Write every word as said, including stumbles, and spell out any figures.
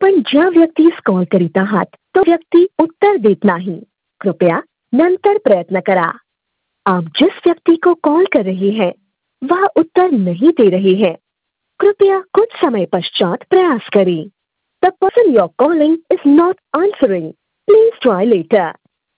आपण ज्या व्यक्तीस कॉल करीत आहात तो व्यक्ती उत्तर देत नाही, कृपया नंतर प्रयत्न करा। आप जिस व्यक्ति को कॉल कर रहे हैं वह उत्तर नहीं दे रहे हैं, कृपया कुछ समय पश्चात प्रयास करें। The person you are calling is not answering, please try letter.